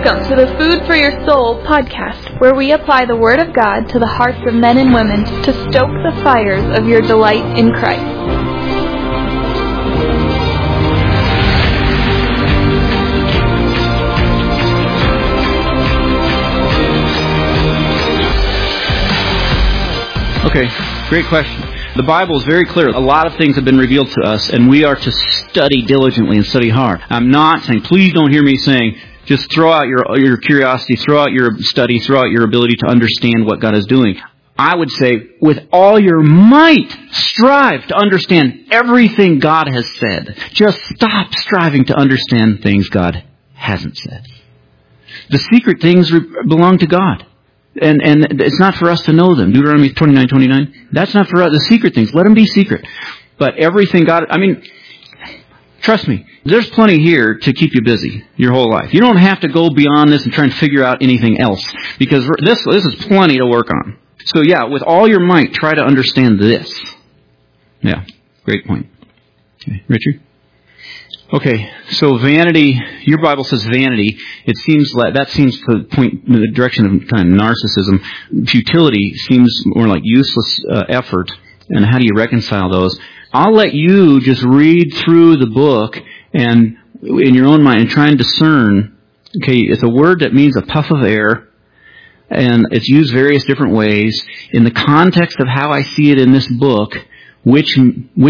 Welcome to the Food for Your Soul podcast, where we apply the Word of God to the hearts of men and women to stoke the fires of your delight in Christ. Okay, great question. The Bible is very clear. A lot of things have been revealed to us, and we are to study diligently and study hard. I'm not saying, please don't hear me saying, just throw out your curiosity, throw out your study, throw out your ability to understand what God is doing. I would say, with all your might, strive to understand everything God has said. Just stop striving to understand things God hasn't said. The secret things belong to God. And it's not for us to know them. Deuteronomy 29:29. That's not for us. The secret things, let them be secret. But everything God, trust me, there's plenty here to keep you busy your whole life. You don't have to go beyond this and try and figure out anything else, because this is plenty to work on. So yeah, with all your might, try to understand this. Yeah, great point. Okay, Richard? Okay, so vanity, your Bible says vanity. It seems like that seems to point in the direction of kind of narcissism. Futility seems more like useless effort. And how do you reconcile those? I'll let you just read through the book and in your own mind and try and discern. Okay, it's a word that means a puff of air, and it's used various different ways. In the context of how I see it in this book, which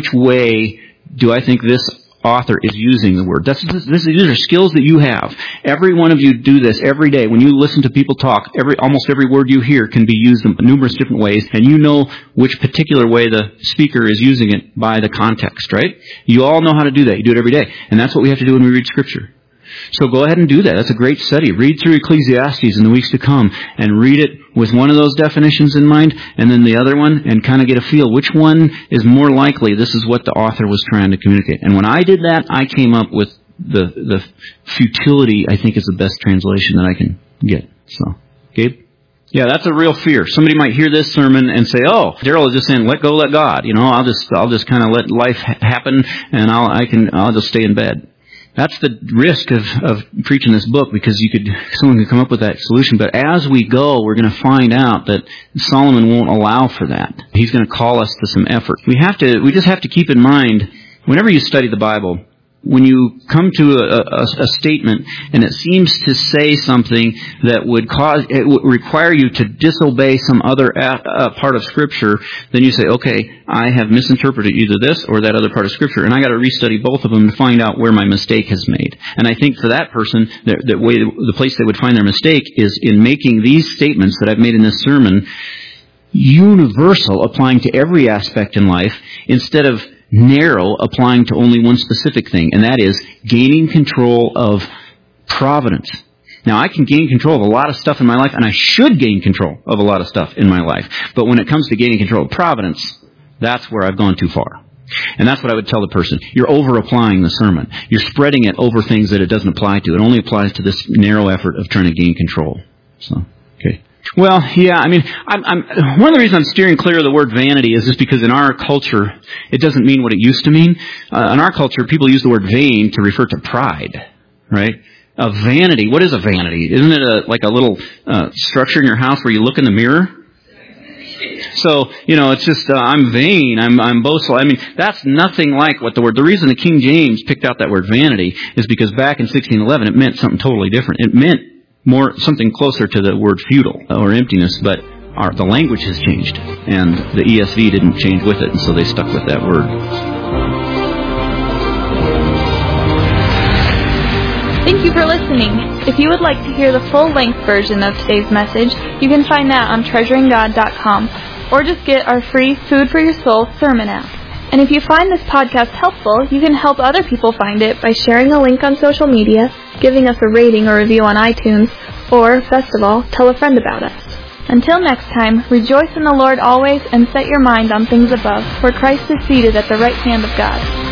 way do I think this author is using the word? These are skills that you have. Every one of you do this every day. When you listen to people talk, almost every word you hear can be used in numerous different ways, and you know which particular way the speaker is using it by the context, right? You all know how to do that. You do it every day. And that's what we have to do when we read Scripture. So go ahead and do that. That's a great study. Read through Ecclesiastes in the weeks to come and read it with one of those definitions in mind and then the other one, and kind of get a feel. Which one is more likely this is what the author was trying to communicate? And when I did that, I came up with the futility, I think, is the best translation that I can get. So, Gabe? Yeah, that's a real fear. Somebody might hear this sermon and say, "Oh, Daryl is just saying, let go, let God. I'll just kind of let life happen, and I'll just stay in bed." That's the risk of preaching this book, because someone could come up with that solution. But as we go, we're going to find out that Solomon won't allow for that. He's going to call us to some effort. We just have to keep in mind, whenever you study the Bible, when you come to a statement and it seems to say something that would require you to disobey some other part of Scripture, then you say, okay, I have misinterpreted either this or that other part of Scripture, and I got to restudy both of them to find out where my mistake has made. And I think for that person, the place they would find their mistake is in making these statements that I've made in this sermon universal, applying to every aspect in life, instead of narrow, applying to only one specific thing, and that is gaining control of providence. Now, I can gain control of a lot of stuff in my life, and I should gain control of a lot of stuff in my life. But when it comes to gaining control of providence, that's where I've gone too far. And that's what I would tell the person. You're over-applying the sermon. You're spreading it over things that it doesn't apply to. It only applies to this narrow effort of trying to gain control. So, okay. Well, yeah, I'm one of the reasons I'm steering clear of the word vanity is just because in our culture, it doesn't mean what it used to mean. In our culture, people use the word vain to refer to pride, right? A vanity, what is a vanity? Isn't it like a little structure in your house where you look in the mirror? So, it's just, I'm vain, I'm boastful. That's nothing like what the reason the King James picked out that word vanity is because back in 1611, it meant something totally different. It meant something closer to the word futile or emptiness, but the language has changed, and the ESV didn't change with it, and so they stuck with that word. Thank you for listening. If you would like to hear the full-length version of today's message, you can find that on treasuringgod.com, or just get our free Food for Your Soul sermon app. And if you find this podcast helpful, you can help other people find it by sharing a link on social media, giving us a rating or review on iTunes, or, best of all, tell a friend about us. Until next time, rejoice in the Lord always and set your mind on things above, where Christ is seated at the right hand of God.